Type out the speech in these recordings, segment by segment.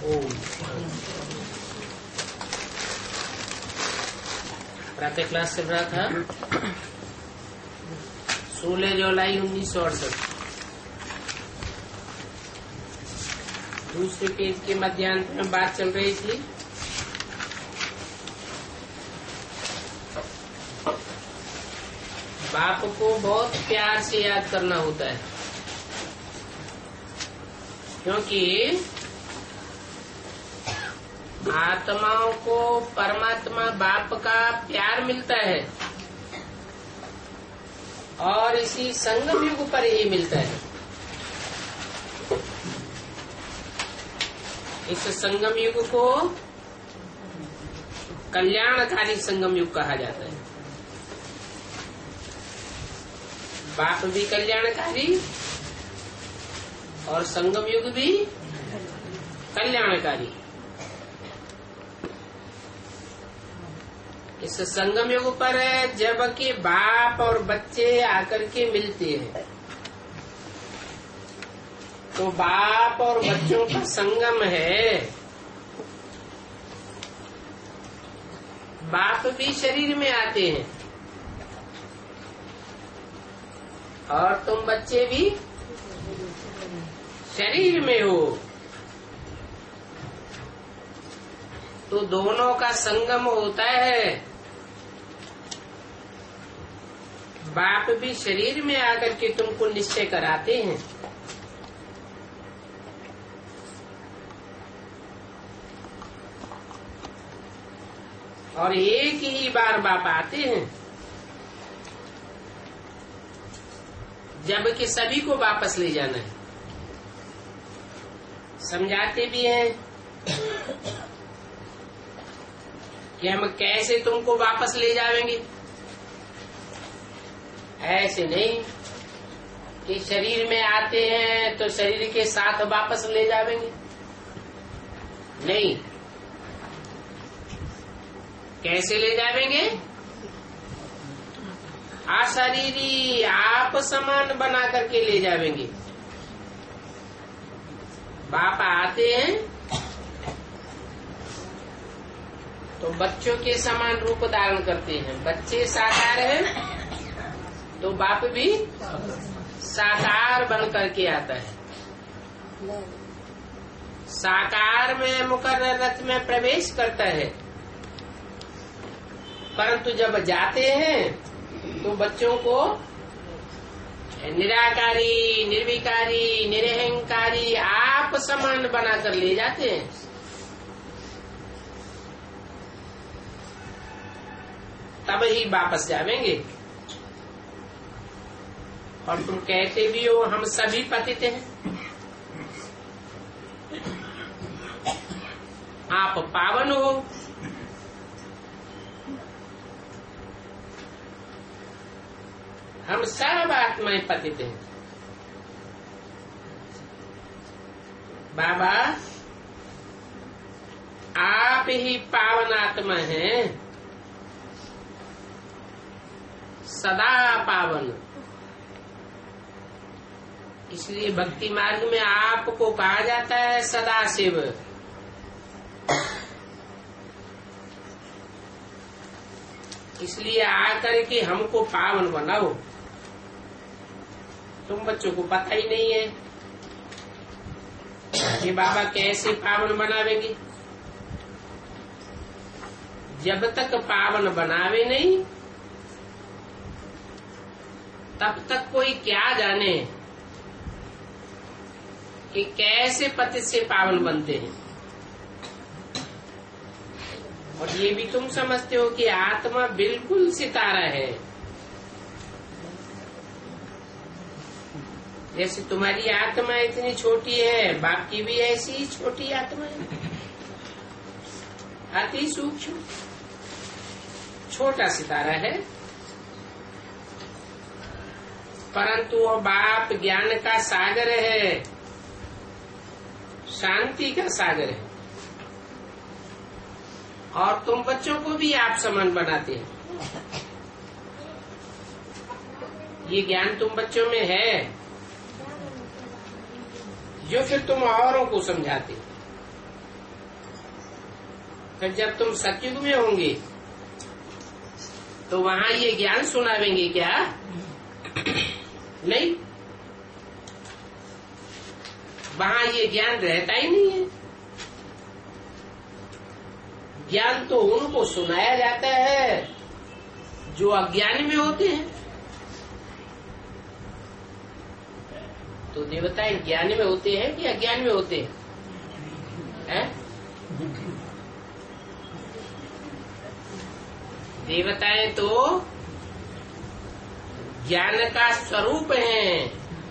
ओम। प्रातः क्लास चल रहा था 16 जुलाई 1968। दूसरे पेज के मध्यांत में बात चल रही थी बाप को बहुत प्यार से याद करना होता है, क्योंकि आत्माओं को परमात्मा बाप का प्यार मिलता है और इसी संगम युग पर ही मिलता है। इस संगम युग को कल्याणकारी संगम युग कहा जाता है। बाप भी कल्याणकारी और संगम युग भी कल्याणकारी। इस संगम युग पर जब कि बाप और बच्चे आकर के मिलते हैं तो बाप और बच्चों का संगम है। बाप भी शरीर में आते हैं और तुम बच्चे भी शरीर में हो, तो दोनों का संगम होता है। बाप भी शरीर में आकर के तुमको निश्चय कराते हैं और एक ही बार बाप आते हैं, जबकि सभी को वापस ले जाना है। समझाते भी हैं कि हम कैसे तुमको वापस ले जाएंगे। ऐसे नहीं कि शरीर में आते हैं तो शरीर के साथ वापस ले जाएंगे, नहीं। कैसे ले जाएंगे? अशरीरी आप समान बना करके ले जाएंगे। बाप आते हैं तो बच्चों के समान रूप धारण करते हैं। बच्चे साकार हैं तो बाप भी साकार बन करके आता है। साकार में मुकर्रर रथ में प्रवेश करता है, परंतु जब जाते हैं तो बच्चों को निराकारी, निर्विकारी, निरहंकारी आप समान बनाकर ले जाते हैं। तब ही वापस जाएंगे। और तुम कहते भी हो हम सभी पतित हैं, आप पावन हो। हम सब आत्माएं पतित हैं। बाबा आप ही पावन आत्मा हैं, सदा पावन। इसलिए भक्ति मार्ग में आपको कहा जाता है सदा शिव। इसलिए आकर के हमको पावन बनाओ। तुम बच्चों को पता ही नहीं है कि बाबा कैसे पावन बनावेंगे। जब तक पावन बनावे नहीं तब तक कोई क्या जाने कि कैसे पतित से पावन बनते हैं। और ये भी तुम समझते हो कि आत्मा बिल्कुल सितारा है। जैसे तुम्हारी आत्मा इतनी छोटी है, बाप की भी ऐसी ही छोटी आत्मा है, अति सूक्ष्म छोटा सितारा है। परंतु वो बाप ज्ञान का सागर है, शांति का सागर है। और तुम बच्चों को भी आप समान बनाते हैं। ये ज्ञान तुम बच्चों में है जो फिर तुम औरों को समझाते हो। फिर जब तुम सतयुग में होंगे तो वहां ये ज्ञान सुनावेंगे क्या? नहीं, वहां ये ज्ञान रहता ही नहीं है। ज्ञान तो उनको सुनाया जाता है जो अज्ञान में होते हैं। तो देवताएं ज्ञान में होते हैं कि अज्ञान में होते हैं? देवताएं तो ज्ञान का स्वरूप हैं।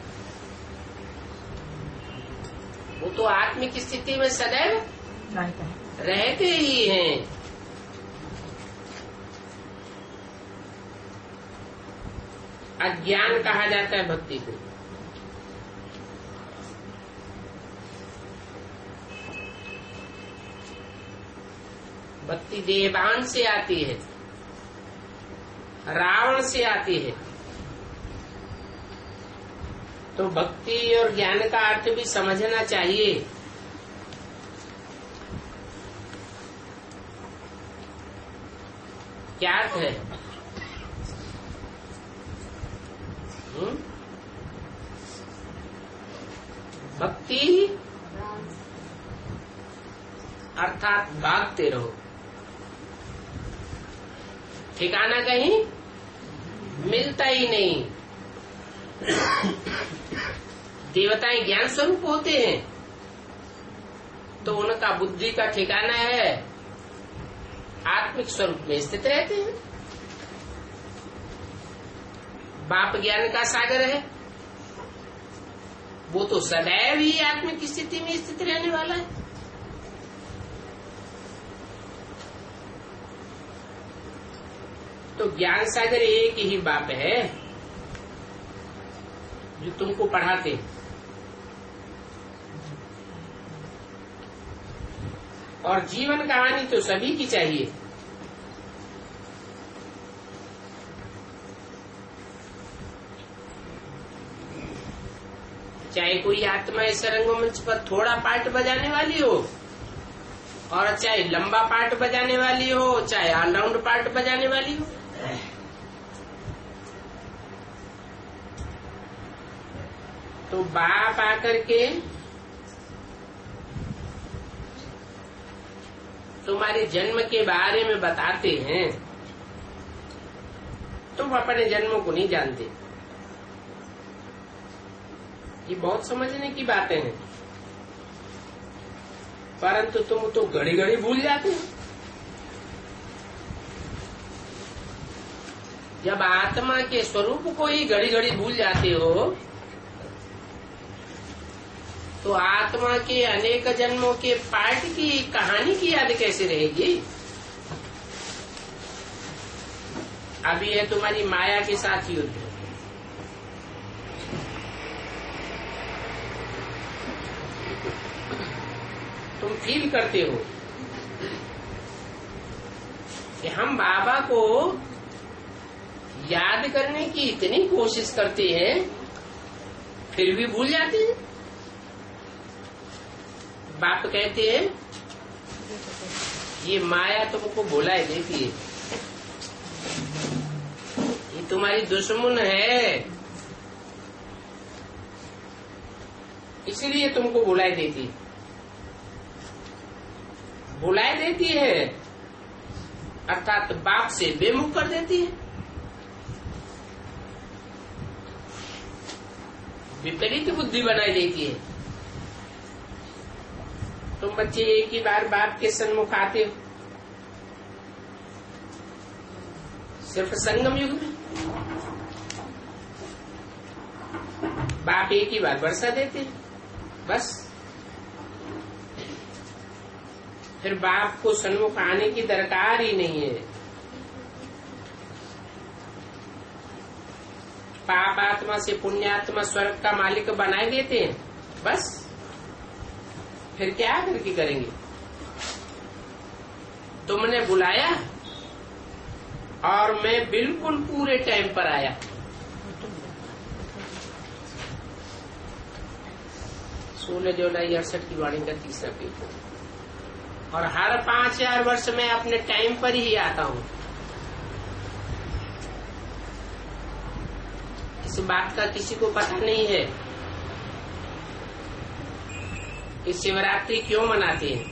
वो तो आत्मिक स्थिति में सदैव रहते ही हैं। अज्ञान कहा जाता है भक्ति को। भक्ति देवान से आती है, रावण से आती है। तो भक्ति और ज्ञान का अर्थ भी समझना चाहिए। क्या अर्थ है? भक्ति अर्थात भागते रहो, ठिकाना कहीं मिलता ही नहीं। देवताएं ज्ञान स्वरूप होते हैं तो उनका बुद्धि का ठिकाना है, आत्मिक स्वरूप में स्थित रहते हैं। बाप ज्ञान का सागर है, वो तो सदैव ही आत्मिक स्थिति में स्थित रहने वाला है। तो ज्ञान सागर एक ही बाप है जो तुमको पढ़ाते। और जीवन कहानी तो सभी की चाहिए। चाहे कोई आत्मा इस रंगमंच पर थोड़ा पार्ट बजाने वाली हो, और चाहे लंबा पार्ट बजाने वाली हो, चाहे ऑलराउंड पार्ट बजाने वाली हो। तो बाप आकर के तुम्हारे जन्म के बारे में बताते हैं, तुम अपने जन्म को नहीं जानते। ये बहुत समझने की बातें हैं, परंतु तुम तो घड़ी घड़ी भूल जाते हो। जब आत्मा के स्वरूप को ही घड़ी घड़ी भूल जाते हो तो आत्मा के अनेक जन्मों के पार्ट की कहानी की याद कैसे रहेगी? अभी है तुम्हारी माया के साथ युद्ध। तुम फील करते हो कि हम बाबा को याद करने की इतनी कोशिश करते हैं फिर भी भूल जाते हैं। बाप कहते हैं ये माया तुमको भुलाए देती है, ये तुम्हारी दुश्मन है, इसलिए तुमको भुलाए देती है। भुलाए देती है अर्थात बाप से बेमुख कर देती है, विपरीत बुद्धि बनाई देती है। तुम बच्चे एक ही बार बाप के सन्मुख आते हो, सिर्फ संगम युग में बाप एक ही बार वर्षा देते हैं, बस। फिर बाप को सन्मुख आने की दरकार ही नहीं है। पाप आत्मा से पुण्यात्मा स्वर्ग का मालिक बनाए देते हैं, बस। फिर क्या करके करेंगे? तुमने बुलाया और मैं बिल्कुल पूरे टाइम पर आया। 16 जुलाई 68 की वाणी का तीसरा पेज। और हर 5000 वर्ष में अपने टाइम पर ही आता हूँ। इस बात का किसी को पता नहीं है कि शिवरात्रि क्यों मनाते हैं,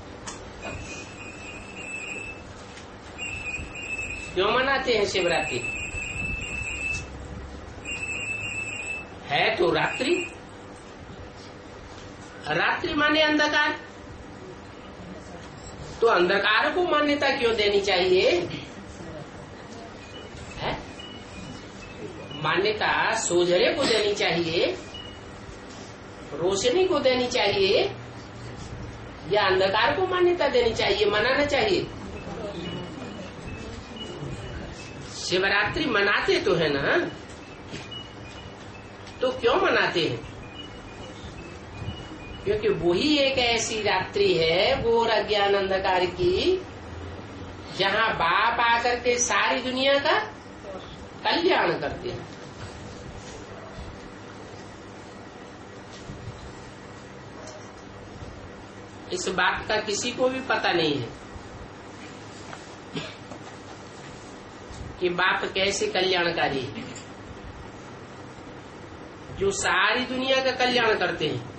क्यों मनाते हैं शिवरात्रि। है तो रात्रि, रात्रि माने अंधकार, तो अंधकार को मान्यता क्यों देनी चाहिए है? मान्यता सोझरे को देनी चाहिए, रोशनी को देनी चाहिए, या अंधकार को मान्यता देनी चाहिए, मनाना चाहिए। शिवरात्रि मनाते तो है ना, तो क्यों मनाते हैं? क्योंकि वही एक ऐसी रात्रि है घोर अज्ञान अंधकार की, जहाँ बाप आकर के सारी दुनिया का कल्याण करते हैं। इस बात का किसी को भी पता नहीं है कि बाप कैसे कल्याणकारी है, जो सारी दुनिया का कल्याण करते हैं।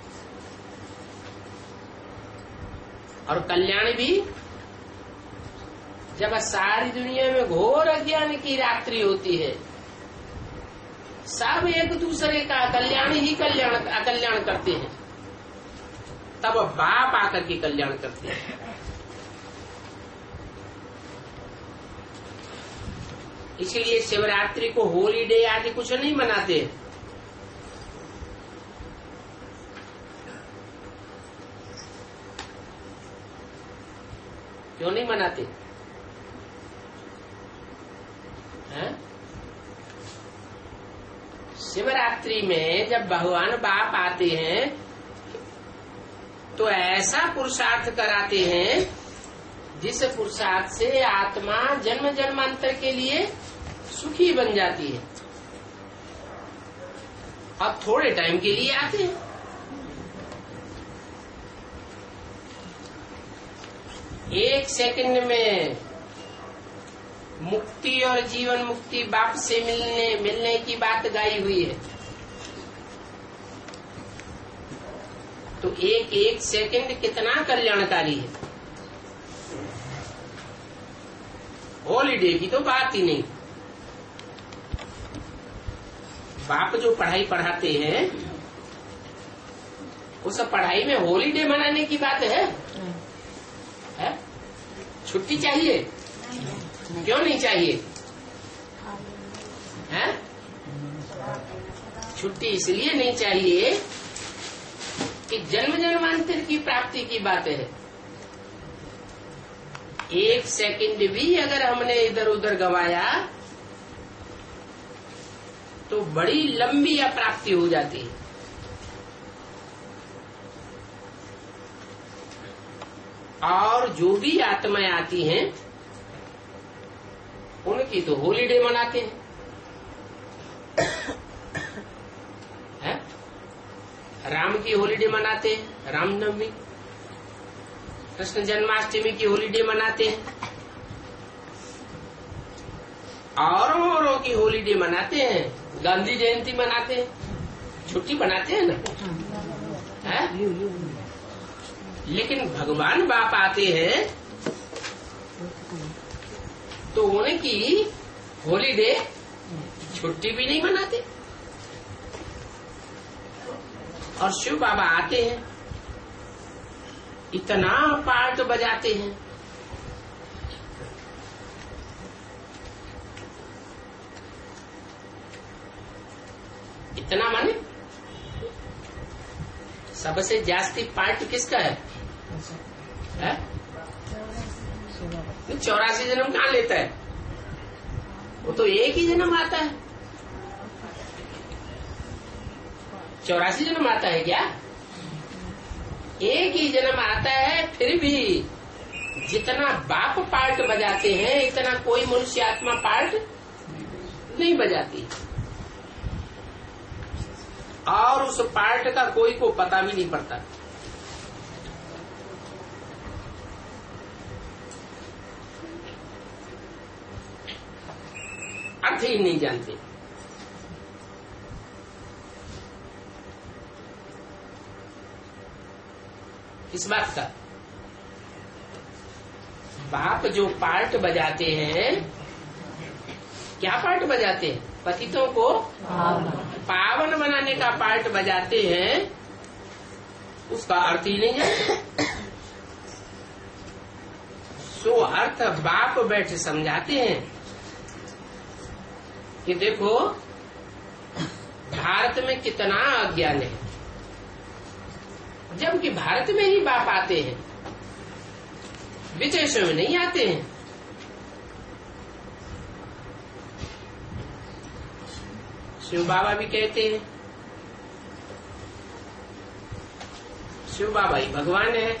और कल्याण भी जब सारी दुनिया में घोर अज्ञान की रात्रि होती है, सब एक दूसरे का कल्याण ही अकल्याण करते हैं, तब बाप आकर के कल्याण करते हैं। इसलिए शिवरात्रि को होली डे आदि कुछ नहीं मनाते। क्यों नहीं मनाते हैं? शिवरात्रि में जब भगवान बाप आते हैं तो ऐसा पुरुषार्थ कराते हैं जिस पुरुषार्थ से आत्मा जन्म जन्मांतर के लिए सुखी बन जाती है। अब थोड़े टाइम के लिए आते हैं, एक सेकंड में मुक्ति और जीवन मुक्ति बाप से मिलने की बात गाई हुई है। तो एक एक सेकंड कितना कल्याणकारी है। हॉलीडे की तो बात ही नहीं। बाप जो पढ़ाई पढ़ाते हैं उस पढ़ाई में हॉलीडे मनाने की बात है? छुट्टी चाहिए? क्यों नहीं चाहिए है? छुट्टी इसलिए नहीं चाहिए कि जन्म जन्मांतर की प्राप्ति की बात है। एक सेकंड भी अगर हमने इधर उधर गवाया तो बड़ी लंबी अप्राप्ति हो जाती है। और जो भी आत्माएं आती हैं उनकी तो हॉलीडे मनाते हैं। राम की हॉलीडे मनाते हैं, रामनवमी। कृष्ण जन्माष्टमी की हॉलीडे मनाते हैं, औरों की हॉलीडे मनाते हैं, गांधी जयंती मनाते हैं, छुट्टी बनाते हैं ना है? लेकिन भगवान बाप आते हैं तो उनकी हॉलीडे छुट्टी भी नहीं मनाते। और शिव बाबा आते हैं, इतना पार्ट बजाते हैं, इतना माने सबसे जास्ती पार्ट किसका है? 84 जन्म कहाँ लेता है? वो तो एक ही जन्म आता है। 84 जन्म आता है क्या? एक ही जन्म आता है। फिर भी जितना बाप पार्ट बजाते हैं इतना कोई मनुष्य आत्मा पार्ट नहीं बजाती, और उस पार्ट का कोई को पता भी नहीं पड़ता। अर्थ ही नहीं जानते। किस बात का? बाप जो पार्ट बजाते हैं, क्या पार्ट बजाते हैं? पतितों को पावन बनाने का पार्ट बजाते हैं, उसका अर्थ ही नहीं जानते। सो अर्थ बाप बैठ समझाते हैं कि देखो भारत में कितना अज्ञान है, जबकि भारत में ही बाप आते हैं, विदेशों में नहीं आते हैं। शिव बाबा भी कहते हैं शिव बाबा ही भगवान है,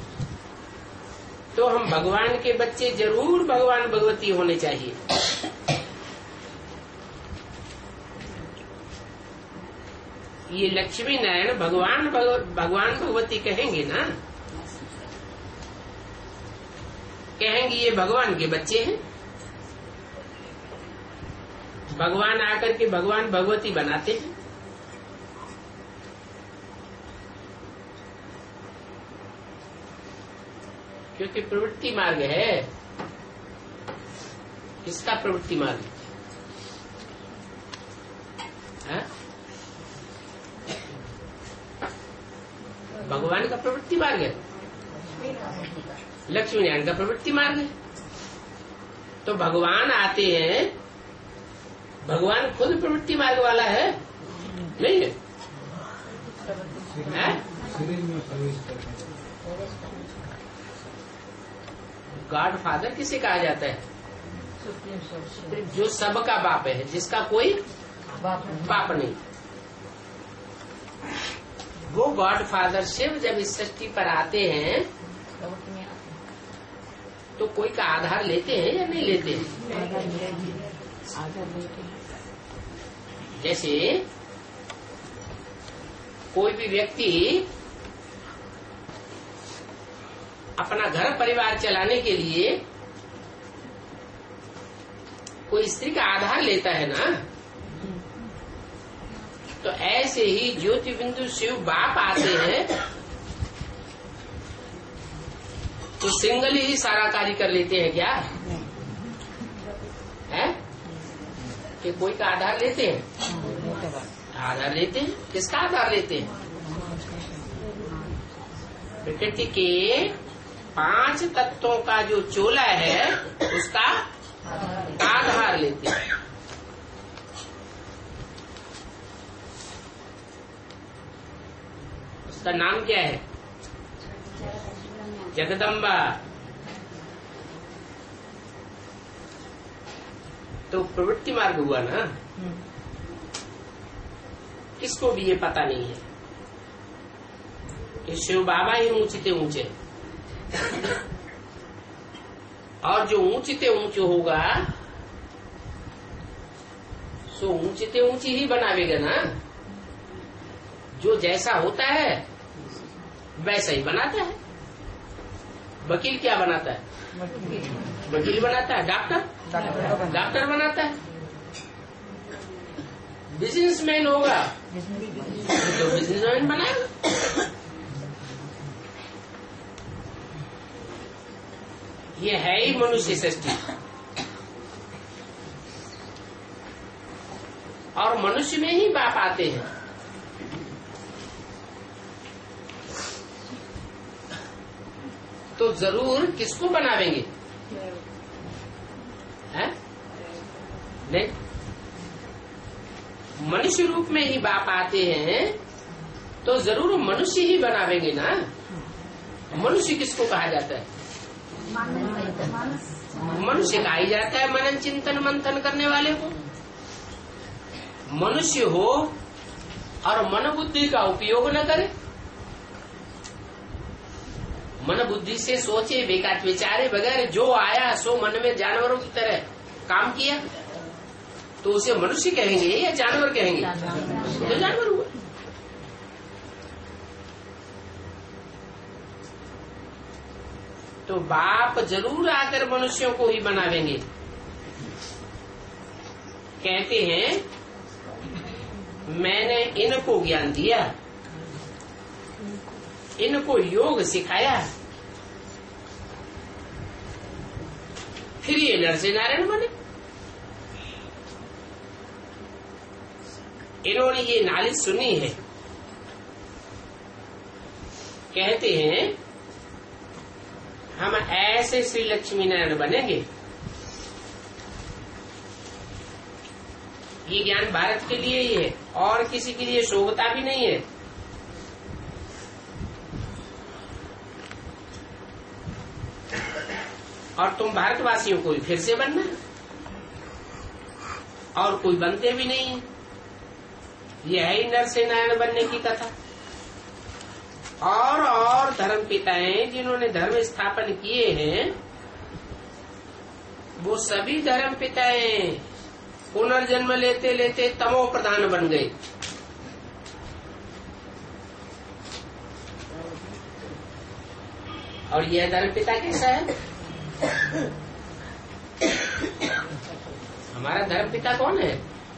तो हम भगवान के बच्चे जरूर भगवान भगवती होने चाहिए। ये लक्ष्मी नारायण भगवान भगवती कहेंगे ना, कहेंगे ये भगवान के बच्चे हैं। भगवान आकर के भगवान भगवती बनाते हैं। क्योंकि प्रवृत्ति मार्ग है। किसका प्रवृत्ति मार्ग है? भगवान का प्रवृत्ति मार्ग है, लक्ष्मी नारायण का प्रवृत्ति मार्ग है। तो भगवान आते हैं, भगवान खुद प्रवृत्ति मार्ग वाला है नहीं है? गॉड फादर किसे कहा जाता है? जो सबका बाप है, जिसका कोई बाप नहीं। वो गॉड फादर शिव जब इस सृष्टि पर आते हैं तो कोई का आधार लेते हैं या नहीं लेते हैं? जैसे कोई भी व्यक्ति अपना घर परिवार चलाने के लिए कोई स्त्री का आधार लेता है ना, तो ऐसे ही ज्योति बिंदु शिव बाप आते हैं तो सिंगल ही सारा कार्य कर लेते हैं क्या है? कि कोई का आधार लेते हैं? आधार लेते हैं। किसका आधार लेते हैं? प्रकृति के 5 तत्वों का जो चोला है उसका आधार लेते हैं। उसका नाम क्या है? जगदम्बा। तो प्रवृत्ति मार्ग हुआ ना। किसको भी ये पता नहीं है कि शिव बाबा ही ऊंचते ऊंचे, और जो ऊंचते ऊंचे होगा सो ऊंचते ऊंची ही बनावेगा ना। जो जैसा होता है वैसा ही बनाता है। वकील क्या बनाता है? वकील बनाता है। डॉक्टर बनाता है। बिजनेसमैन होगा तो बिजनेसमैन बनाएगा। ये है ही मनुष्य सृष्टि। और मनुष्य में ही बाप आते हैं। तो जरूर किसको बनावेंगे? है? नहीं, मनुष्य रूप में ही बाप आते हैं तो जरूर मनुष्य ही बनावेंगे ना। मनुष्य किसको कहा जाता है? मनुष्य कहा ही जाता है मनन चिंतन मंथन करने वाले को। मनुष्य हो और मन बुद्धि का उपयोग न करे, मन बुद्धि से सोचे बेकार विचारे बगैर जो आया सो मन में जानवरों की तरह काम किया, तो उसे मनुष्य कहेंगे या जानवर कहेंगे? तो जानवर हुआ। तो बाप जरूर आकर मनुष्यों को ही बनावेंगे। कहते हैं मैंने इनको ज्ञान दिया, इनको योग सिखाया, फिर ये नर से नारायण बने। इन्होंने ये नालिश सुनी है। कहते हैं हम ऐसे श्री लक्ष्मी नारायण बनेंगे। ये ज्ञान भारत के लिए ही है और किसी के लिए शोभता भी नहीं है। और तुम भारतवासियों को फिर से बनना, और कोई बनते भी नहीं है। यह है नर से नारायण बनने की कथा। और धर्म पिताएं जिन्होंने धर्म स्थापन किए हैं, वो सभी धर्म पिताएं पुनर्जन्म लेते लेते तमो प्रधान बन गए। और यह धर्म पिता कैसा है? हमारा धर्म पिता कौन है?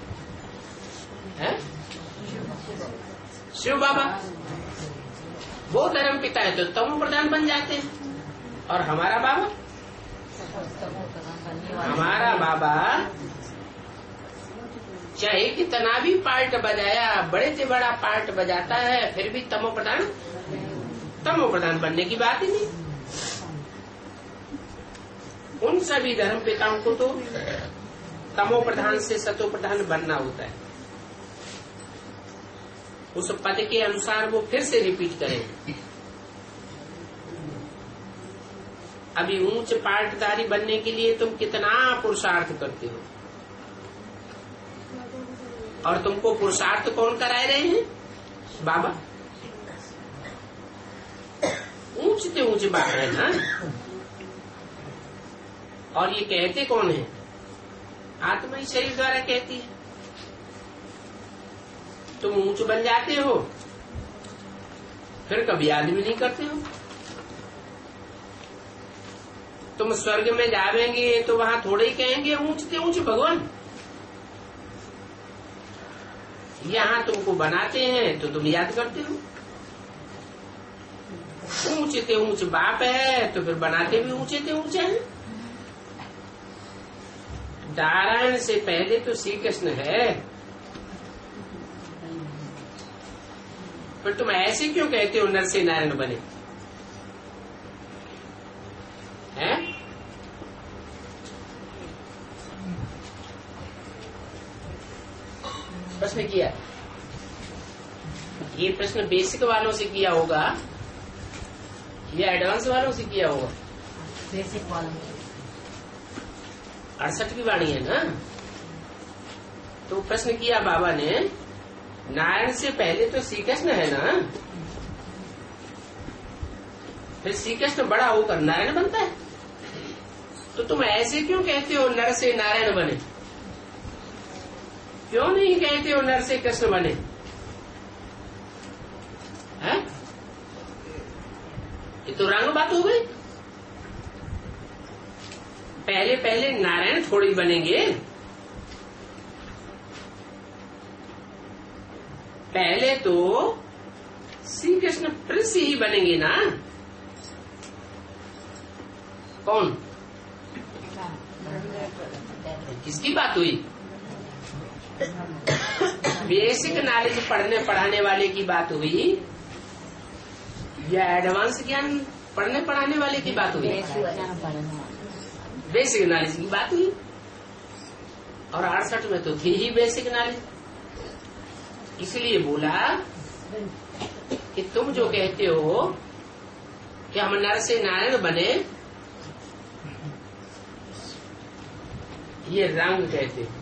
शिव बाबा। वो धर्म पिता है तो तमो प्रधान बन जाते हैं। और हमारा बाबा, चाहे कितना भी पार्ट बजाया, बड़े से बड़ा पार्ट बजाता है, फिर भी तमो प्रधान बनने की बात ही नहीं। उन सभी धर्म पिताओं को तो तमो प्रधान से सतो प्रधान बनना होता है। उस पद के अनुसार वो फिर से रिपीट करेंगे। अभी ऊंच पाठधारी बनने के लिए तुम कितना पुरुषार्थ करते हो, और तुमको पुरुषार्थ कौन कराए रहे हैं? बाबा। ऊंच से ऊंच बात है ना। और ये कहते कौन है? आत्मा ही शरीर द्वारा कहती है। तुम ऊंच बन जाते हो, फिर कभी याद भी नहीं करते हो। तुम स्वर्ग में जावेंगे तो वहां थोड़े ही कहेंगे ऊंच से ऊंच भगवान। यहां तुमको बनाते हैं तो तुम याद करते हो। ऊंच से ऊंच बाप है तो फिर बनाते भी ऊंचे से ऊंचे हैं। नारायण से पहले तो श्री कृष्ण है, पर तुम ऐसे क्यों कहते हो नर से नारायण बने? हैं? प्रश्न किया। ये प्रश्न बेसिक वालों से किया होगा या एडवांस वालों से किया होगा? बेसिक वालों। 68 की वाणी है ना। तो प्रश्न किया बाबा ने, नारायण से पहले तो श्री कृष्ण है ना, फिर श्री कृष्ण बड़ा होकर नारायण बनता है, तो तुम ऐसे क्यों कहते हो नर से नारायण बने? क्यों नहीं कहते हो नर से कृष्ण बने? है? ये तो रंग बात हो गई। पहले पहले नारायण थोड़ी बनेंगे, पहले तो श्री कृष्ण प्रिंस ही बनेंगे ना। कौन? किसकी बात हुई? बेसिक नॉलेज पढ़ने पढ़ाने वाले की बात हुई या एडवांस ज्ञान पढ़ने पढ़ाने वाले की बात हुई? बेसिक नॉलेज की बात हुई। और 68 में तो थी ही बेसिक नॉलेज। इसलिए बोला कि तुम जो कहते हो कि हम नर से नारायण बने, ये रंग कहते हो।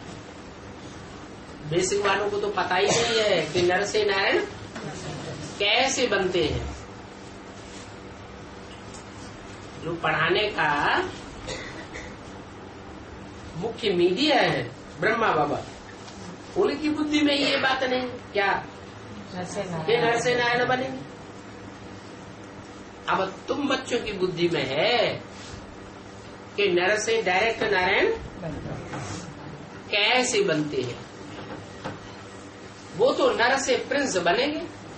बेसिक वालों को तो पता ही नहीं है कि नर से नारायण कैसे बनते हैं। जो पढ़ाने का मुख्य मीडिया है ब्रह्मा बाबा, उनकी बुद्धि में ये बात नहीं क्या कि नर से नारायण बनेंगे। अब तुम बच्चों की बुद्धि में है कि नर से डायरेक्ट नारायण कैसे बनते हैं? वो तो नर से प्रिंस बनेंगे।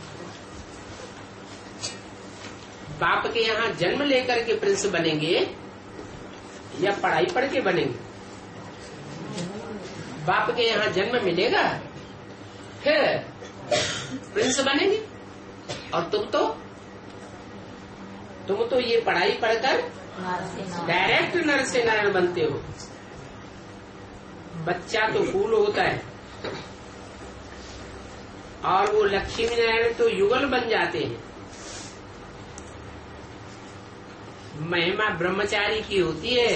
बाप के यहाँ जन्म लेकर के प्रिंस बनेंगे या पढ़ाई पढ़ के बनेंगे? बाप के यहाँ जन्म मिलेगा फिर प्रिंस बनेंगे। और तुम तो ये पढ़ाई पढ़कर डायरेक्ट नर से नारायण बनते हो। बच्चा तो फूल होता है और वो लक्ष्मी नारायण तो युगल बन जाते हैं। महिमा ब्रह्मचारी की होती है।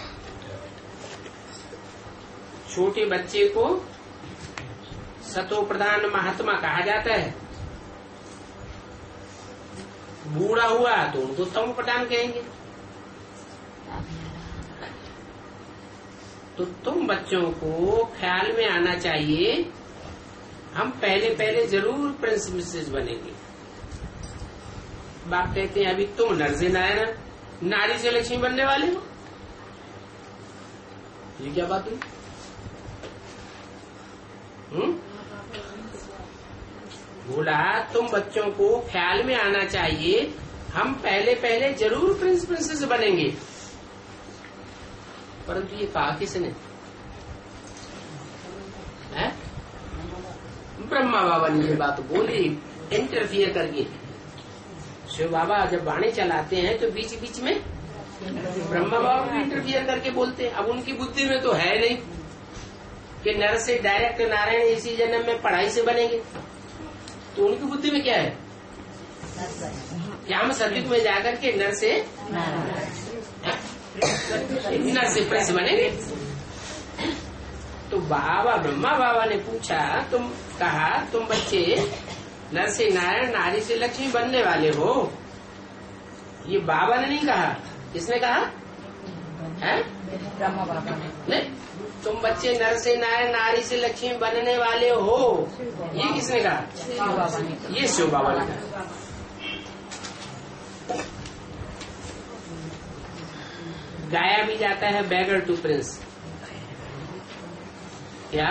छोटे बच्चे को सतो प्रधान महात्मा कहा जाता है। बूढ़ा हुआ तो उनको तम प्रधान कहेंगे। तो तुम बच्चों को ख्याल में आना चाहिए, हम पहले जरूर प्रिंस मिसेस बनेंगे। बाप कहते हैं अभी तुम नर से नारायण, नारी से लक्ष्मी बनने वाले हो। ये क्या बात हुई? बोला तुम बच्चों को ख्याल में आना चाहिए, हम पहले जरूर प्रिंस प्रिंसेस बनेंगे। परंतु ये कहा किसने? ब्रह्मा बाबा ने ये बात बोली इंटरफियर करके। शिव बाबा जब वाणी चलाते हैं तो बीच बीच में ब्रह्मा बाबा भी इंटरफियर करके बोलते हैं। अब उनकी बुद्धि में तो है नहीं कि नर से डायरेक्ट नारायण इसी जन्म में पढ़ाई से बनेंगे। तो उनकी बुद्धि में क्या है? क्या हम सतयुग में जाकर के नर से प्रिंस बनेंगे? तो बाबा ब्रह्मा बाबा ने पूछा, तुम कहा तुम बच्चे नर से नारायण नारी से लक्ष्मी बनने वाले हो। ये बाबा ने नहीं कहा। किसने कहा? है ब्रह्मा बाबा ने। नहीं, तुम बच्चे नर से नारायण नारी से लक्ष्मी बनने वाले हो, ये किसने कहा? शिव बाबा ने। ये शिव बाबा ने कहा। गाया भी जाता है बैगर टू प्रिंस। क्या?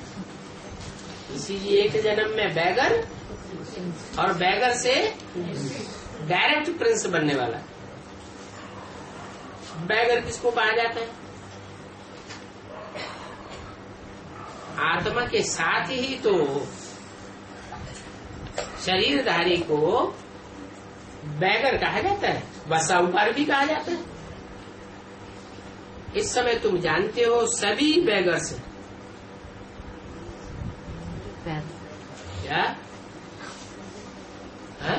इसीलिए एक जन्म में बैगर और बैगर से डायरेक्ट प्रिंस बनने वाला। बैगर किसको कहा जाता है? आत्मा के साथ ही तो शरीरधारी को बैगर कहा जाता है, बसाऊकार भी कहा जाता है। इस समय तुम जानते हो सभी बैगर्स क्या? है?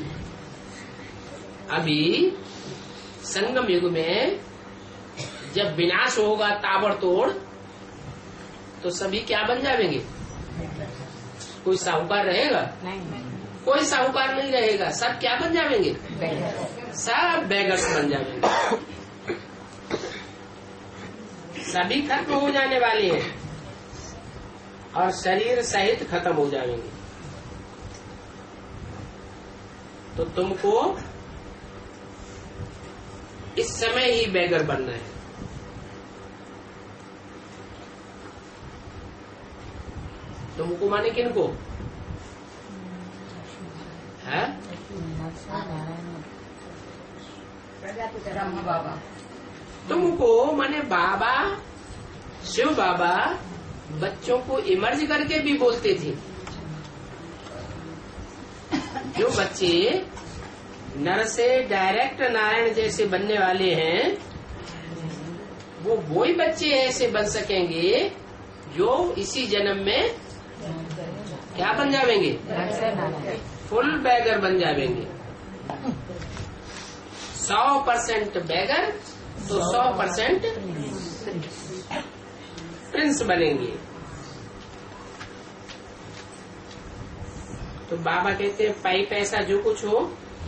अभी संगम युग में जब विनाश होगा ताबड़तोड़, तो सभी क्या बन जाएंगे? कोई साहूकार रहेगा? नहीं। कोई साहूकार नहीं रहेगा। सब क्या बन जाएंगे? सब बेगर्स बन जाएंगे। सभी खत्म हो जाने वाले हैं और शरीर सहित खत्म हो जाएंगे। तो तुमको इस समय ही बेगर बनना है। तुमको माने किनको? है ब्रह्मा बाबा। तुमको माने बाबा शिव बाबा बच्चों को इमर्ज करके भी बोलते थे। जो बच्चे नर से डायरेक्ट नारायण जैसे बनने वाले हैं, वो ही बच्चे ऐसे बन सकेंगे जो इसी जन्म में क्या बन जाएंगे? फुल बैगर बन जाएंगे। 100% बैगर तो 100% प्रिंस बनेंगे। तो बाबा कहते हैं पाई पैसा जो कुछ हो,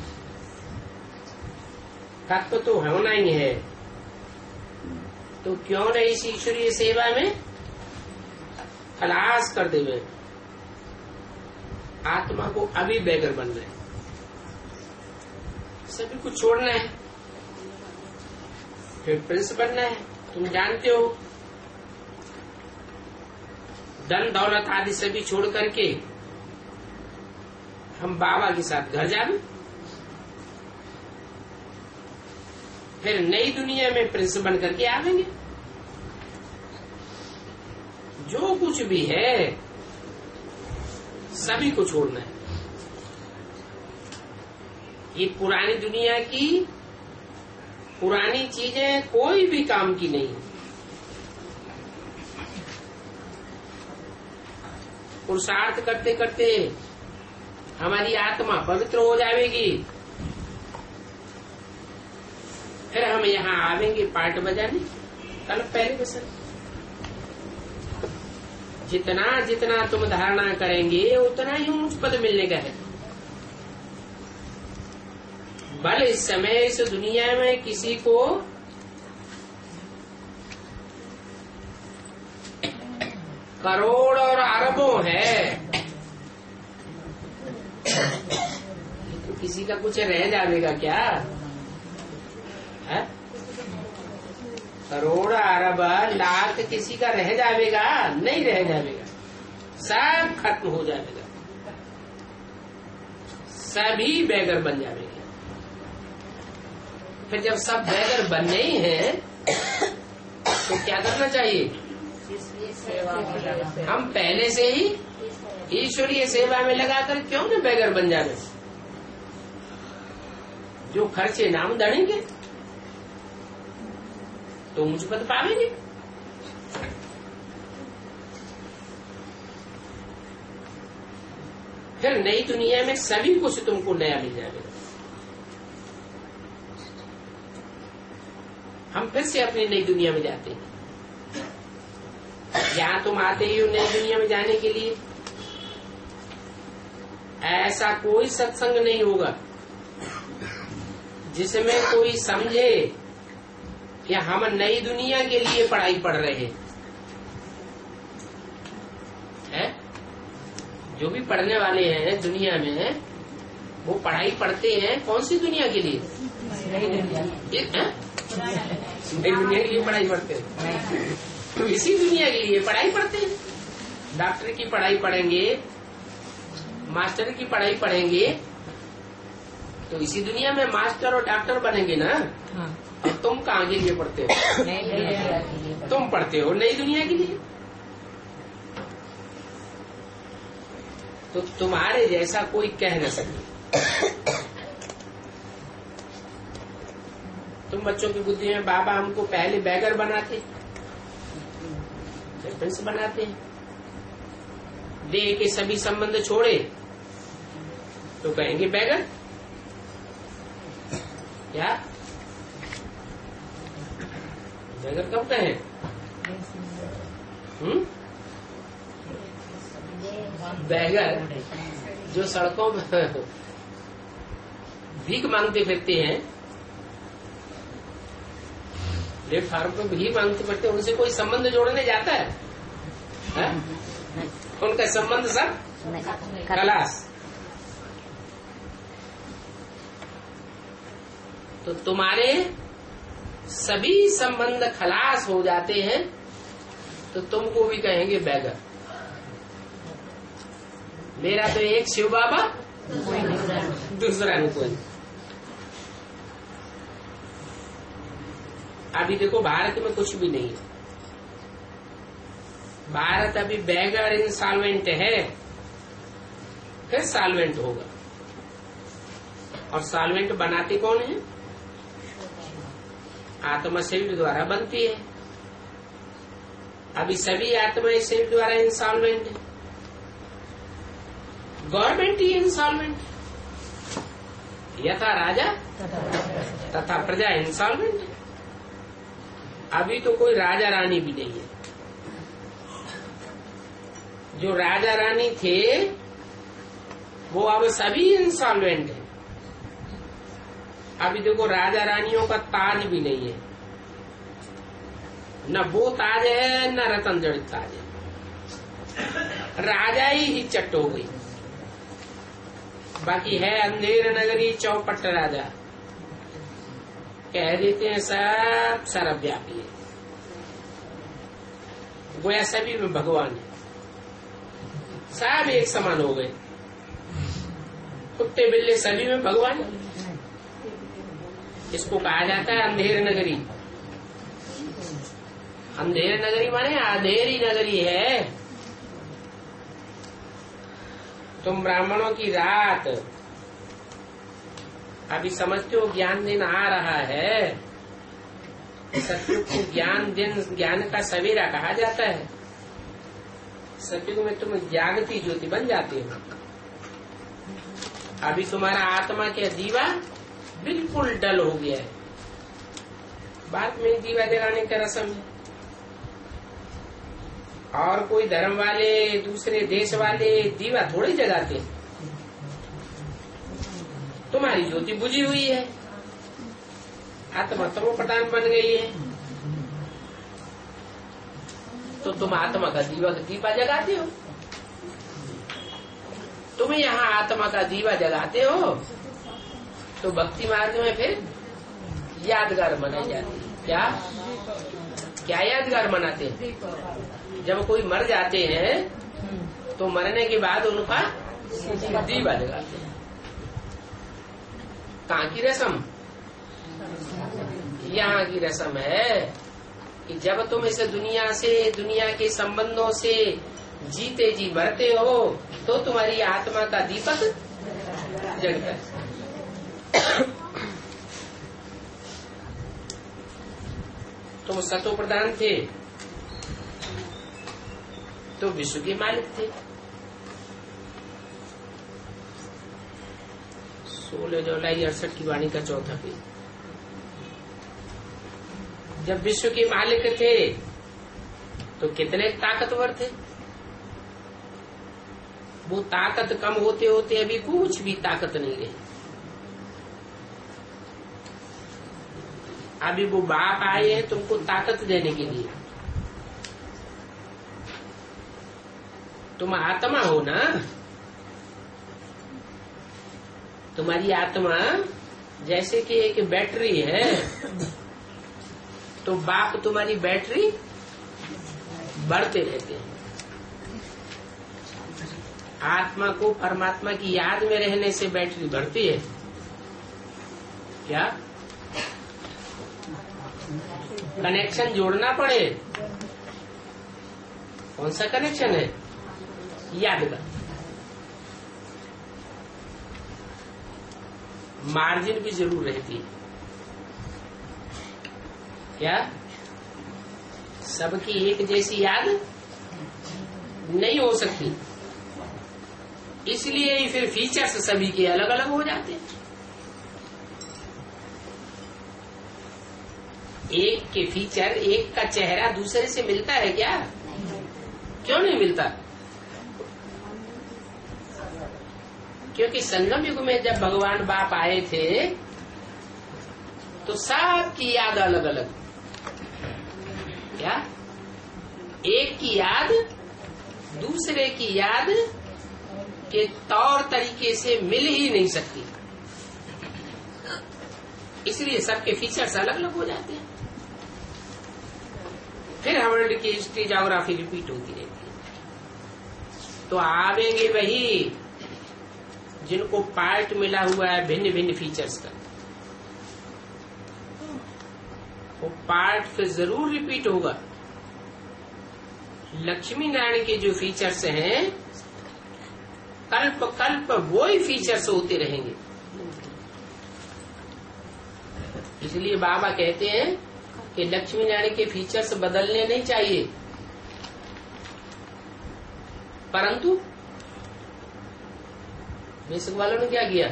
तत्व तो होना ही है। तो क्यों न इस ईश्वरीय सेवा में खलास कर देवे। आत्मा को अभी बैगर बनना है, सभी कुछ छोड़ना है, फिर प्रिंस बनना है। तुम जानते हो धन दौलत आदि सभी छोड़ करके हम बाबा के साथ घर जावे, फिर नई दुनिया में प्रिंस बन करके आवेंगे। जो कुछ भी है सभी को छोड़ना है। ये पुरानी दुनिया की पुरानी चीजें कोई भी काम की नहीं है। पुरुषार्थ करते करते हमारी आत्मा पवित्र हो जाएगी, फिर हम यहाँ आवेंगे पार्ट बजाने। कल पहले बसन जितना जितना तुम धारणा करेंगे उतना ही उच्च पद मिलने का है। बल इस समय इस दुनिया में किसी को करोड़ और अरबों है, तो किसी का कुछ रह जाएगा क्या है? करोड़ अरब लाख किसी का रह जाएगा? नहीं रह जाएगा, सब खत्म हो जाएगा, सभी बेगर बन जाएंगे। फिर जब सब बेगर बनने ही हैं तो क्या करना चाहिए? हम पहले से ही ईश्वरीय सेवा में लगाकर क्यों न बेगर बन जाए? जो खर्चे नाम दड़ेंगे तो मुझ पद पावेंगे। फिर नई दुनिया में सभी कुछ तुमको नया मिल जाएगा। हम फिर से अपनी नई दुनिया में जाते हैं। यहाँ तुम आते ही हो नई दुनिया में जाने के लिए, ऐसा कोई सत्संग नहीं होगा जिसमें कोई समझे कि हम नई दुनिया के लिए पढ़ाई पढ़ रहे हैं। जो भी पढ़ने वाले हैं दुनिया में, वो पढ़ाई पढ़ते हैं कौन सी दुनिया के लिए? नई दुनिया के लिए पढ़ाई पढ़ते हैं। तो इसी दुनिया के लिए पढ़ाई पढ़ते हैं। डॉक्टर की पढ़ाई पढ़ेंगे, मास्टर की पढ़ाई पढ़ेंगे, तो इसी दुनिया में मास्टर और डॉक्टर बनेंगे ना। हाँ। और तुम कहाँ के लिए पढ़ते हो? तुम पढ़ते हो नई दुनिया के लिए। तो तुम्हारे जैसा कोई कह न सके। तुम बच्चों की बुद्धि में बाबा हमको पहले बैगर बनाते, फिर प्रिंस बनाते हैं। देह के सभी संबंध छोड़े तो कहेंगे बैगर। क्या बैगर कब कहें? बैगर जो सड़कों में भीख मांगते फिरते हैं, प्लेटफार्म पे भीख मांगते फिरते हैं, उनसे कोई संबंध जोड़ने जाता है? उनका संबंध सब खलास। तो तुम्हारे सभी संबंध खलास हो जाते हैं तो तुमको भी कहेंगे बैगर। मेरा तो एक शिव बाबा, दूसरा नहीं कोई। अभी देखो भारत में कुछ भी नहीं है। भारत अभी बैगर इंसॉल्वेंट है, फिर सॉल्वेंट होगा। और सॉल्वेंट बनाते कौन है? आत्मा शरीर द्वारा बनती है। अभी सभी आत्मा शरीर द्वारा इंसॉल्वेंट है। गवर्नमेंट ही इंसॉल्वेंट, यथा राजा तथा प्रजा इंसॉल्वेंट है। अभी तो कोई राजा रानी भी नहीं है। जो राजा रानी थे वो अब सभी इंसॉल्वेंट है। अभी देखो राजा रानियों का ताज भी नहीं है, न वो ताज है न रतन जड़ित ताज है। राजा ही चट्ट हो गई। बाकी है अंधेर नगरी चौपट राजा, कह देते हैं सब सर्वव्यापी है। गोया सभी में भगवान है। सब एक समान हो गए। कुत्ते बिल्ले सभी में भगवान। इसको कहा जाता है अंधेर नगरी। अंधेर नगरी माने अंधेरी नगरी है। तुम ब्राह्मणों की रात अभी समझते हो, ज्ञान दिन आ रहा है। सत्युग को ज्ञान दिन, ज्ञान का सवेरा कहा जाता है। सत्युग में तुम जागती ज्योति बन जाती हो। अभी तुम्हारा आत्मा के दीवा बिल्कुल डल हो गया है। बाद में दीवा जलाने का रस्म है। और कोई धर्म वाले, दूसरे देश वाले दीवा थोड़े जगाते। तुम्हारी ज्योति बुझी हुई है, आत्मा तमो प्रधान बन गई है, तो तुम आत्मा का दीवा जगाते हो। तुम यहाँ आत्मा का दीवा जगाते हो तो भक्ति मार्ग में फिर यादगार मनाई जाती है। क्या क्या यादगार मनाते हैं? जब कोई मर जाते हैं तो मरने के बाद उनका दीवा जगाते हैं। कहाँ की रस्म? यहाँ की रस्म है कि जब तुम इस दुनिया से, दुनिया के संबंधों से जीते जी मरते हो तो तुम्हारी आत्मा का दीपक जगता है। तुम सतो प्रधान थे तो विश्व के मालिक थे। 16 जुलाई 68 की वाणी का चौथा पेज। जब विश्व के मालिक थे तो कितने ताकतवर थे। वो ताकत कम होते होते अभी कुछ भी ताकत नहीं रही। अभी वो बाप आए हैं तुमको ताकत देने के लिए। तुम आत्मा हो ना, तुम्हारी आत्मा जैसे कि एक बैटरी है, तो बाप तुम्हारी बैटरी बढ़ते रहते हैं। आत्मा को परमात्मा की याद में रहने से बैटरी बढ़ती है। क्या कनेक्शन जोड़ना पड़े? कौन सा कनेक्शन है? याद का। मार्जिन भी जरूर रहती है। क्या सबकी एक जैसी याद नहीं हो सकती, इसलिए ही फिर फीचर्स सभी के अलग अलग हो जाते हैं। एक के फीचर, एक का चेहरा दूसरे से मिलता है क्या? क्यों नहीं मिलता? क्योंकि संगम युग में जब भगवान बाप आए थे तो सबकी याद अलग अलग। क्या एक की याद दूसरे की याद के तौर तरीके से मिल ही नहीं सकती, इसलिए सबके फीचर्स अलग अलग हो जाते हैं। फिर वर्ल्ड की हिस्ट्री, ज्योग्राफी रिपीट होती रहती है। तो आवेंगे वही जिनको पार्ट मिला हुआ है भिन्न भिन्न फीचर्स का। वो पार्ट फिर जरूर रिपीट होगा। लक्ष्मी नारायण के जो फीचर्स हैं कल्प कल्प वो ही फीचर्स होते रहेंगे। इसलिए बाबा कहते हैं कि लक्ष्मी नारायण के फीचर्स बदलने नहीं चाहिए, परंतु बेसिक वालों ने क्या किया,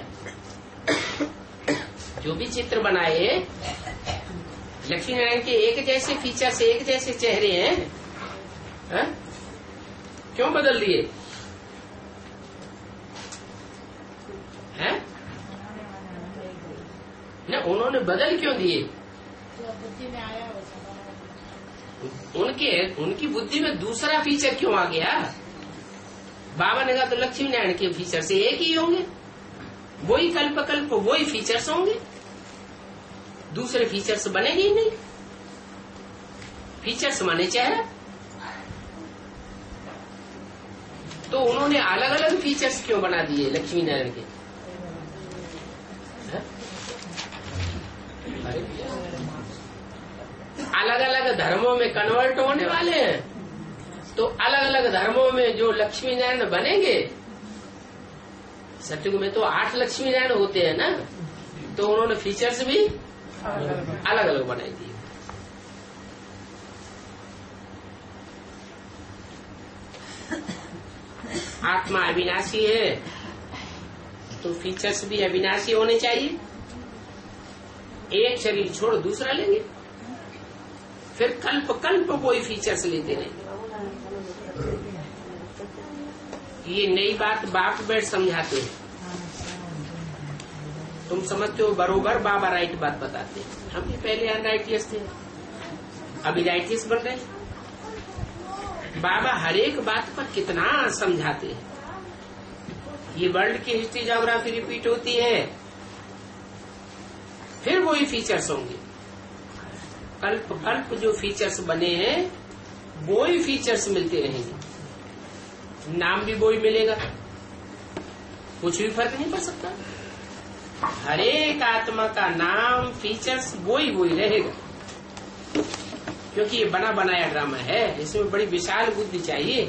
जो भी चित्र बनाए लक्ष्मी नारायण के एक जैसे फीचर्स, एक जैसे चेहरे हैं, है? क्यों बदल दिए? हैं? न उन्होंने बदल क्यों दिए? उनकी बुद्धि में दूसरा फीचर क्यों आ गया? बाबा ने कहा तो लक्ष्मी नारायण के फीचर से एक ही होंगे, वही कल्प कल्प वही फीचर्स होंगे, दूसरे फीचर्स बनेंगे ही नहीं। फीचर्स माने चेहरा। तो उन्होंने अलग अलग फीचर्स क्यों बना दिए लक्ष्मी नारायण के? अलग अलग धर्मों में कन्वर्ट होने वाले हैं, तो अलग अलग धर्मों में जो लक्ष्मी नारायण बनेंगे, सतयुग में तो 8 लक्ष्मी नारायण होते हैं ना, तो उन्होंने फीचर्स भी अलग अलग बनाई दिए। आत्मा अविनाशी है तो फीचर्स भी अविनाशी होने चाहिए। एक शरीर छोड़ दूसरा लेंगे, फिर कल्प कल्प कोई फीचर्स लेते रहेंगे। ये नई बात बाप बैठ समझाते हैं, तुम समझते हो बरोबर बाबा राइट बात बताते हैं। हम भी पहले अनराइटियस थे, अभी राइटियस बन रहे। बाबा हर एक बात पर कितना समझाते हैं। ये वर्ल्ड की हिस्ट्री ज्योग्राफी रिपीट होती है, फिर वही फीचर्स होंगे। कल्प कल्प जो फीचर्स बने हैं वो ही फीचर्स मिलते रहेंगे, नाम भी वो ही मिलेगा, कुछ भी फर्क नहीं पड़ सकता। हर एक आत्मा का नाम फीचर्स वो ही रहेगा, क्योंकि ये बना बनाया ड्रामा है। इसमें बड़ी विशाल बुद्धि चाहिए,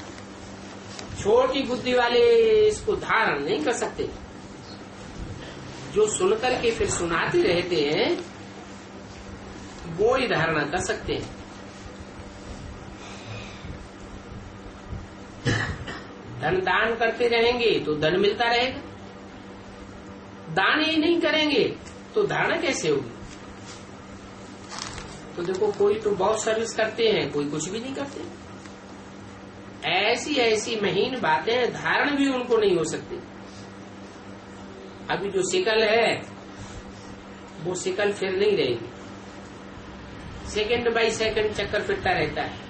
छोटी बुद्धि वाले इसको धारण नहीं कर सकते। जो सुनकर के फिर सुनाते रहते हैं वो ही धारणा कर सकते हैं। धन दान करते रहेंगे तो धन मिलता रहेगा, दान ही नहीं करेंगे तो धारणा कैसे होगी? तो देखो, कोई तो बहुत सर्विस करते हैं, कोई कुछ भी नहीं करते। ऐसी ऐसी महीन बातें धारण भी उनको नहीं हो सकती। अभी जो सिकल है वो सिकल फिर नहीं रहेगी, सेकंड बाय सेकंड चक्कर फिरता रहता है।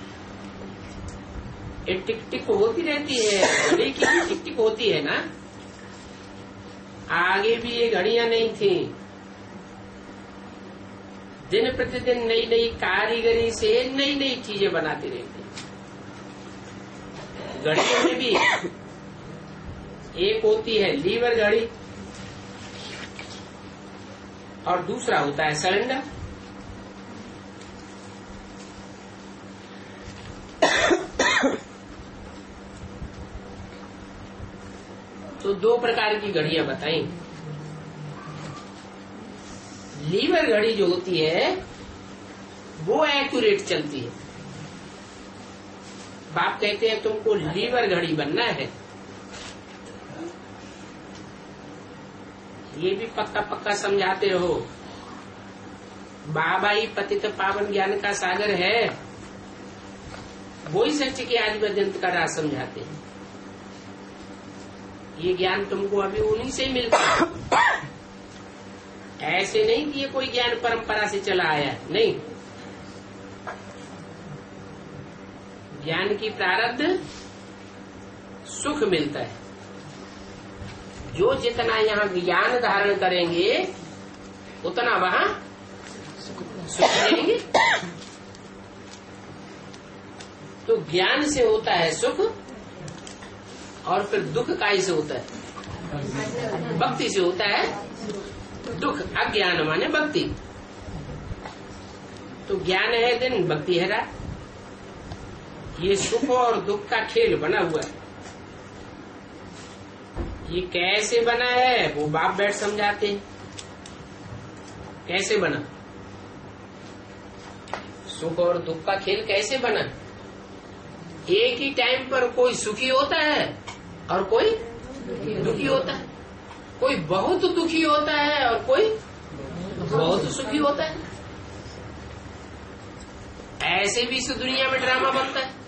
ये टिक टिक होती रहती है, घड़ी की भी टिक टिक होती है ना। आगे भी ये घड़ियां नहीं थी, दिन प्रतिदिन नई नई कारीगरी से नई नई चीजें बनाते रहते। घड़ियों में भी एक होती है लीवर घड़ी और दूसरा होता है सिलेंडर। तो 2 प्रकार की घड़ियां बताई। लीवर घड़ी जो होती है वो एक्यूरेट चलती है। बाप कहते हैं तुमको लीवर घड़ी बनना है, ये भी पक्का पक्का समझाते रहो। बाबा ही पतित पावन ज्ञान का सागर है, वो ही सच के आज पर्यंत का राज समझाते हैं। ये ज्ञान तुमको अभी उन्हीं से मिलता है। ऐसे नहीं कि ये कोई ज्ञान परंपरा से चला आया, नहीं। ज्ञान की प्रारब्ध सुख मिलता है। जो जितना यहाँ ज्ञान धारण करेंगे उतना वहाँ सुख लेंगे। तो ज्ञान से होता है सुख, और फिर दुख काहे से होता है? भक्ति से होता है दुख। अज्ञान माने भक्ति। तो ज्ञान है दिन, भक्ति है रात। ये सुख और दुख का खेल बना हुआ है। ये कैसे बना है वो बाप बैठ समझाते हैं। कैसे बना? सुख और दुख का खेल कैसे बना? एक ही टाइम पर कोई सुखी होता है और कोई दुखी होता है। कोई बहुत दुखी होता है और कोई बहुत सुखी होता है। ऐसे भी इस दुनिया में ड्रामा बनता है।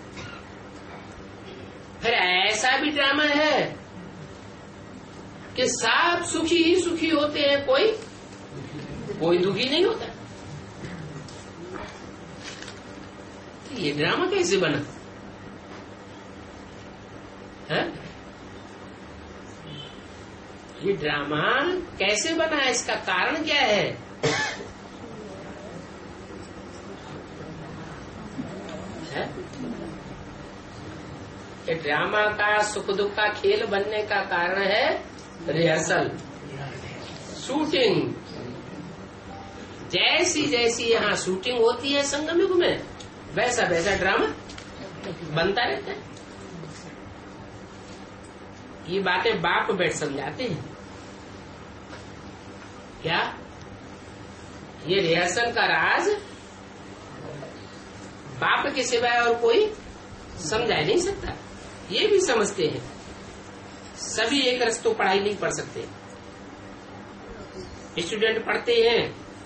फिर ऐसा भी ड्रामा है कि सब सुखी ही सुखी होते हैं, कोई दुखी नहीं होता। तो ये ड्रामा कैसे बना है? ये ड्रामा कैसे बना है, इसका कारण क्या है? ये ड्रामा का सुख दुख का खेल बनने का कारण है रिहर्सल, शूटिंग। जैसी जैसी यहाँ शूटिंग होती है संगम युग में, वैसा वैसा ड्रामा बनता रहता है। ये बातें बाप बैठ समझाते हैं क्या? ये रिहर्सल का राज बाप के सिवाय और कोई समझा नहीं सकता। ये भी समझते हैं, सभी एक रस तो पढ़ाई नहीं पढ़ सकते। स्टूडेंट पढ़ते हैं,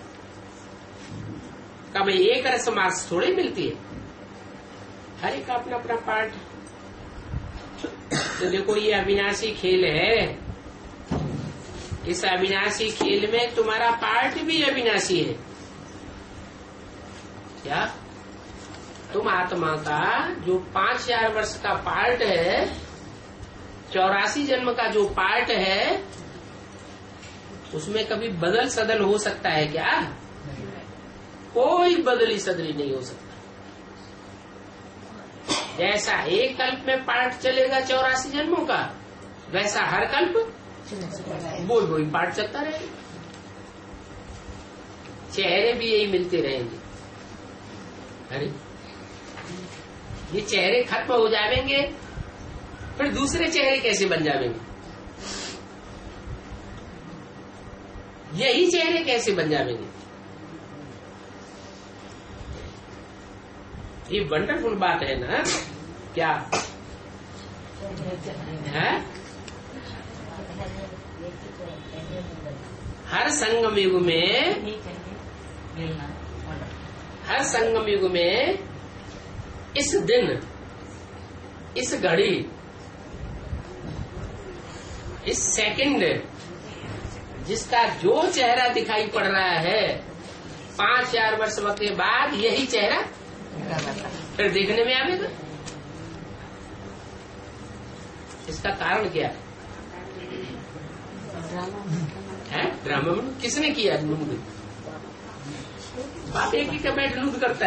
कब एक रस मार्क्स थोड़ी मिलती है, हर एक अपना अपना पार्ट। तो देखो ये अविनाशी खेल है, इस अविनाशी खेल में तुम्हारा पार्ट भी अविनाशी है। क्या? तुम आत्मा का जो 5000 वर्ष का पार्ट है, 84 जन्म का जो पार्ट है, उसमें कभी बदल सदल हो सकता है क्या? कोई बदली सदली नहीं हो सकता। जैसा एक कल्प में पार्ट चलेगा 84 जन्मों का, वैसा हर कल्प वही पार्ट चलता रहेगा। चेहरे भी यही मिलते रहेंगे। अरे ये चेहरे खत्म हो जाएंगे, फिर दूसरे चेहरे कैसे बन जाएंगे? यही चेहरे कैसे बन जाएंगे? ये वंडरफुल बात है ना? क्या है? हर संगम युग में इस दिन, इस घड़ी, इस सेकंड जिसका जो चेहरा दिखाई पड़ रहा है, 5000 वर्ष के बाद यही चेहरा फिर देखने में आएगा। इसका कारण क्या है? ड्रामा में किसने किया? लूंग बाप एक ही का बैठ लूंग करता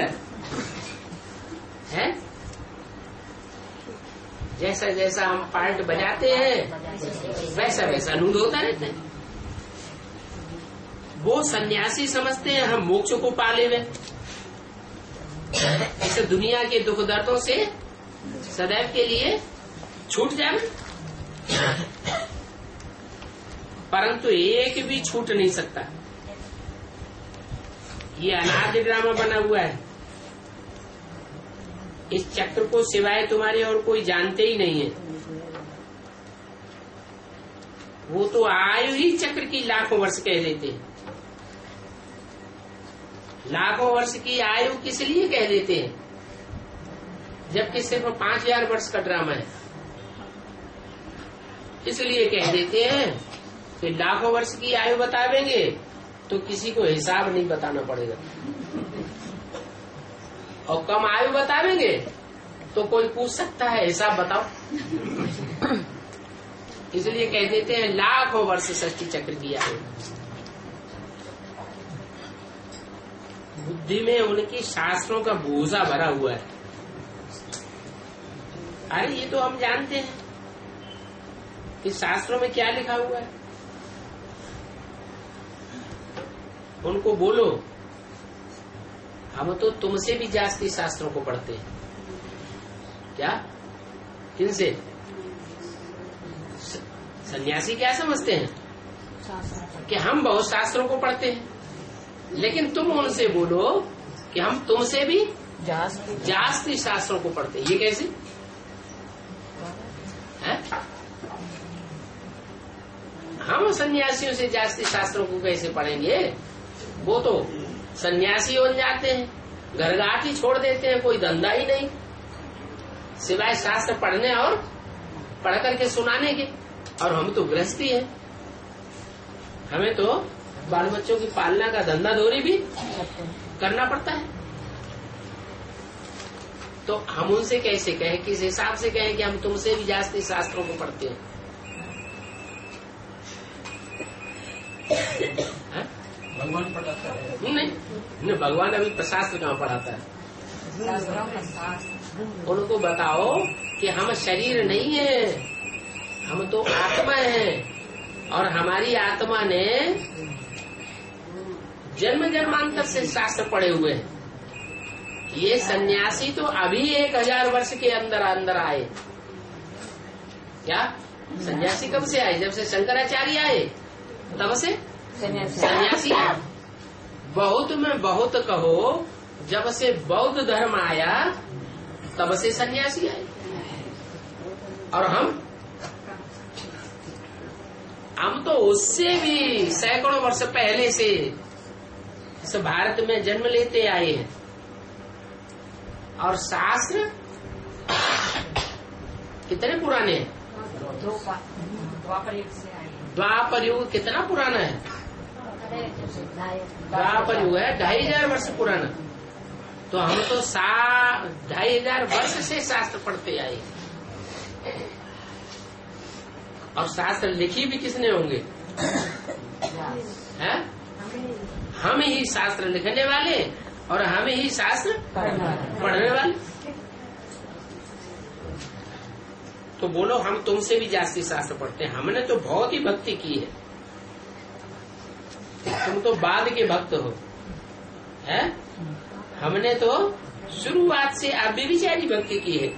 है? जैसा जैसा हम पार्ट बजाते हैं, वैसा वैसा लूंग होता रहता है। वो सन्यासी समझते हैं हम मोक्ष को पाले हुए, इस दुनिया के दुख दर्दों से सदैव के लिए छूट जाए, परंतु एक भी छूट नहीं सकता। ये अनादि ड्रामा बना हुआ है। इस चक्र को सिवाय तुम्हारे और कोई जानते ही नहीं है। वो तो आयु ही चक्र की लाखों वर्ष कह देते हैं। लाखों वर्ष की आयु किस लिए कह देते हैं, जबकि सिर्फ 5000 वर्ष का ड्रामा है? इसलिए कह देते हैं कि लाखों वर्ष की आयु बतावेंगे तो किसी को हिसाब नहीं बताना पड़ेगा, और कम आयु बतावेंगे तो कोई पूछ सकता है हिसाब बताओ। इसलिए कह देते हैं लाखों वर्ष सृष्टि चक्र की आयु। बुद्धि में उनकी शास्त्रों का बोझा भरा हुआ है। अरे ये तो हम जानते हैं कि शास्त्रों में क्या लिखा हुआ है। उनको बोलो हम तो तुमसे भी जास्ती शास्त्रों को पढ़ते हैं। क्या? किनसे? सन्यासी क्या समझते हैं कि हम बहुत शास्त्रों को पढ़ते हैं, लेकिन तुम उनसे बोलो कि हम तुमसे भी जास्ती शास्त्रों को पढ़ते हैं। ये कैसे है? हम सन्यासियों से जास्ती शास्त्रों को कैसे पढ़ेंगे? वो तो सन्यासी हो जाते हैं, घरघाटी छोड़ देते हैं, कोई धंधा ही नहीं सिवाय शास्त्र पढ़ने और पढ़ करके सुनाने के। और हम तो गृहस्थी है, हमें तो बाल बच्चों की पालना का धंधा दौरी भी करना पड़ता है। तो हम उनसे कैसे कहें, किस हिसाब से कहें कि हम तुमसे भी जास्ती शास्त्रों को पढ़ते हैं? भगवान पढ़ाता है? नहीं, भगवान अभी शास्त्र कहाँ पढ़ाता है? शास्त्रों का साथ। उनको बताओ कि हम शरीर नहीं है, हम तो आत्मा है, और हमारी आत्मा ने जन्म जन्मांतर से शास्त्र पढ़े हुए हैं। ये सन्यासी तो अभी 1000 वर्ष के अंदर अंदर आए। क्या सन्यासी कब से आए? जब से शंकराचार्य आए तब से सन्यासी आए। बहुत में बहुत कहो, जब से बौद्ध धर्म आया तब से सन्यासी आए। और हम तो उससे भी सैकड़ों वर्ष पहले से इस भारत में जन्म लेते आए हैं। और शास्त्र कितने पुराने हैं? द्वापर युग से आए। द्वापर युग कितना पुराना है? द्वापर युग है 2500 वर्ष पुराना। तो हम तो 2500 वर्ष से शास्त्र पढ़ते आए। और शास्त्र लिखी भी किसने होंगे? है हम ही शास्त्र लिखने वाले और हम ही शास्त्र पढ़ने वाले। तो बोलो हम तुमसे भी जास्ती शास्त्र पढ़ते हैं। हमने तो बहुत ही भक्ति की है, तुम तो बाद के भक्त हो। है हमने तो शुरुआत से अव्यभिचारी भक्ति की है।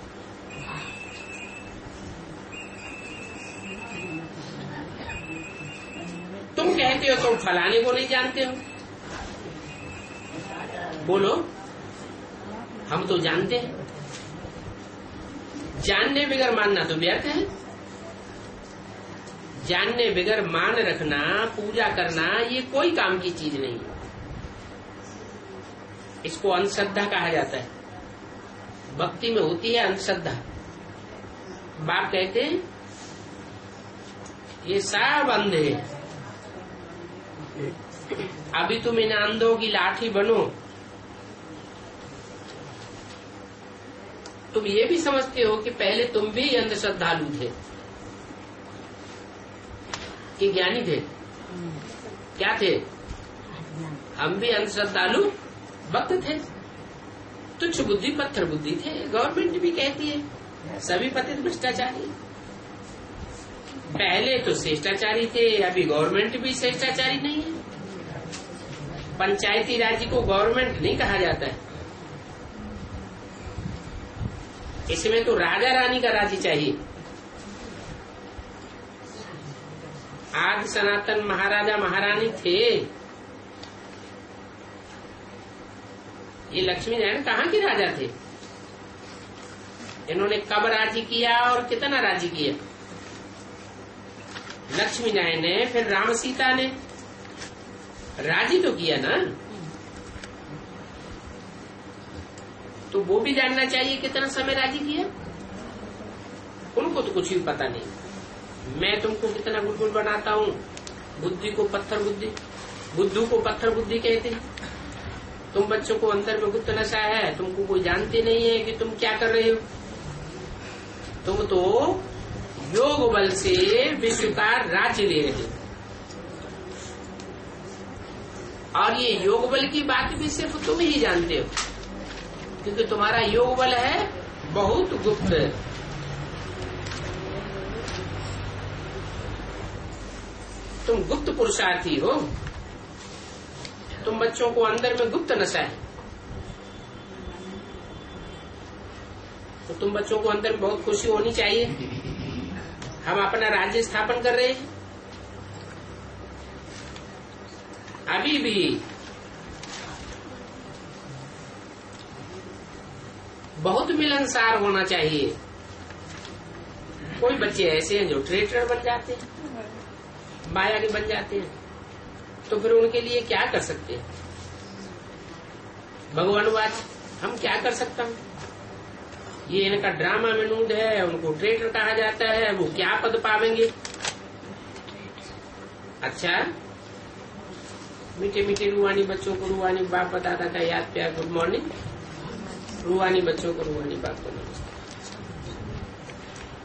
तुम कहते हो तुम फलाने को नहीं जानते हो। बोलो हम तो जानते हैं। जानने बगैर मानना तो व्यर्थ है। जानने बगैर मान रखना, पूजा करना, ये कोई काम की चीज नहीं है। इसको अंधश्रद्धा कहा जाता है। भक्ति में होती है अंधश्रद्धा। बाप कहते हैं ये सब अंधे हैं। अभी तुम इन अंधों की लाठी बनो। तुम ये भी समझते हो कि पहले तुम भी अंधश्रद्धालु थे कि ज्ञानी थे? क्या थे? हम भी अंधश्रद्धालु भक्त थे। तुच्छ बुद्धि पत्थर बुद्धि थे। गवर्नमेंट भी कहती है सभी पतित भ्रष्टाचारी। पहले तो श्रेष्ठाचारी थे, अभी गवर्नमेंट भी श्रेष्ठाचारी नहीं है। पंचायती राज्य को गवर्नमेंट नहीं कहा जाता है। इसमें तो राजा रानी का राज्य चाहिए। आदि सनातन महाराजा महारानी थे। ये लक्ष्मी नारायण कहाँ के राजा थे? इन्होंने कब राज्य किया और कितना राज्य किया? लक्ष्मी नारायण ने, फिर राम सीता ने राज्य तो किया ना। तो वो भी जानना चाहिए कितना समय राज्य किया। उनको तो कुछ भी पता नहीं। मैं तुमको कितना गुलगुल बनाता हूँ। बुद्धि को पत्थर बुद्धि, बुद्धू को पत्थर बुद्धि कहते हैं। तुम बच्चों को अंदर में गुप्त नशा है, तुमको कोई जानते नहीं है कि तुम क्या कर रहे हो। तुम तो योग बल से विश्व का राज्य ले रहे हो। और ये योग बल की बात भी सिर्फ तुम ही जानते हो, क्योंकि तुम्हारा योग बल है बहुत गुप्त। तुम गुप्त पुरुषार्थी हो। तुम बच्चों को अंदर में गुप्त नशा है। तो तुम बच्चों को अंदर में बहुत खुशी होनी चाहिए। हम अपना राज्य स्थापन कर रहे हैं। अभी भी बहुत मिलनसार होना चाहिए। कोई बच्चे ऐसे हैं जो ट्रेटर बन जाते हैं, माया के बन जाते हैं। तो फिर उनके लिए क्या कर सकते हैं? भगवानवाच हम क्या कर सकता हूँ? ये इनका ड्रामा मनूद है, उनको ट्रेटर कहा जाता है। वो क्या पद पावेंगे? अच्छा, मीठे मीठे रूहानी बच्चों को रूहानी बाप बताता था, याद प्यार गुड मॉर्निंग। रूहानी बच्चों को रूहानी बाप को नमस्ते।